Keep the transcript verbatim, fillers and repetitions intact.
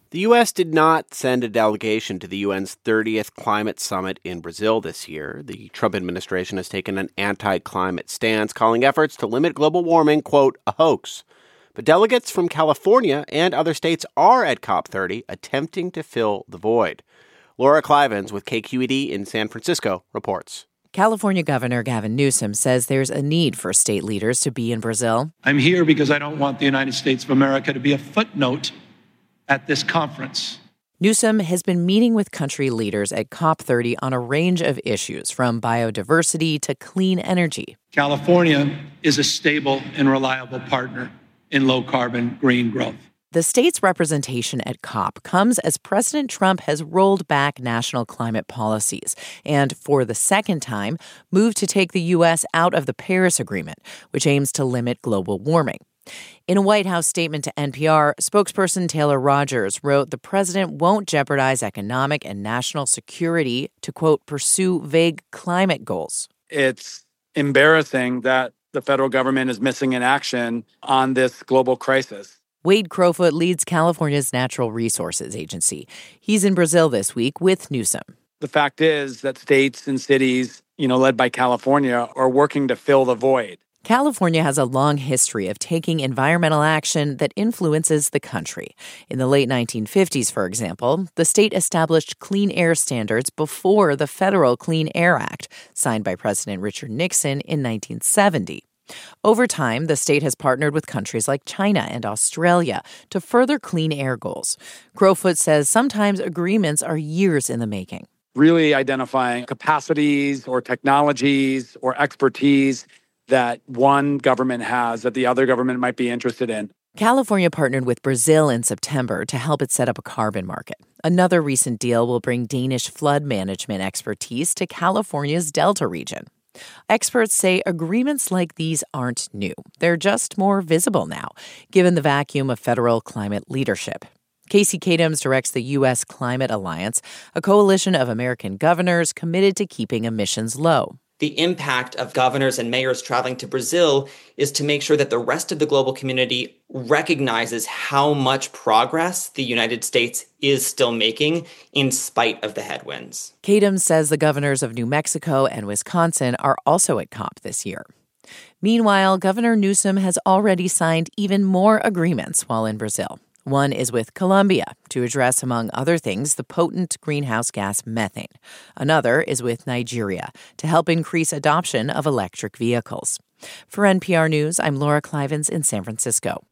The U S did not send a delegation to the U N's thirtieth climate summit in Brazil this year. The Trump administration has taken an anti-climate stance, calling efforts to limit global warming, quote, a hoax. But delegates from California and other states are at COP thirty, attempting to fill the void. Laura Klivans with K Q E D in San Francisco reports. California Governor Gavin Newsom says there's a need for state leaders to be in Brazil. I'm here because I don't want the United States of America to be a footnote at this conference. Newsom has been meeting with country leaders at COP thirty on a range of issues, from biodiversity to clean energy. California is a stable and reliable partner in low-carbon green growth. The state's representation at COP comes as President Trump has rolled back national climate policies and, for the second time, moved to take the U S out of the Paris Agreement, which aims to limit global warming. In a White House statement to N P R, spokesperson Taylor Rogers wrote the president won't jeopardize economic and national security to, quote, pursue vague climate goals. It's embarrassing that the federal government is missing in action on this global crisis. Wade Crowfoot leads California's Natural Resources Agency. He's in Brazil this week with Newsom. The fact is that states and cities, you know, led by California, are working to fill the void. California has a long history of taking environmental action that influences the country. In the late nineteen fifties, for example, the state established clean air standards before the Federal Clean Air Act, signed by President Richard Nixon in nineteen seventy. Over time, the state has partnered with countries like China and Australia to further clean air goals. Crowfoot says sometimes agreements are years in the making. Really identifying capacities or technologies or expertise that one government has that the other government might be interested in. California partnered with Brazil in September to help it set up a carbon market. Another recent deal will bring Danish flood management expertise to California's Delta region. Experts say agreements like these aren't new. They're just more visible now, given the vacuum of federal climate leadership. Casey Kadams directs the U S Climate Alliance, a coalition of American governors committed to keeping emissions low. The impact of governors and mayors traveling to Brazil is to make sure that the rest of the global community recognizes how much progress the United States is still making in spite of the headwinds. Kadams says the governors of New Mexico and Wisconsin are also at COP this year. Meanwhile, Governor Newsom has already signed even more agreements while in Brazil. One is with Colombia to address, among other things, the potent greenhouse gas methane. Another is with Nigeria to help increase adoption of electric vehicles. For N P R News, I'm Laura Klivans in San Francisco.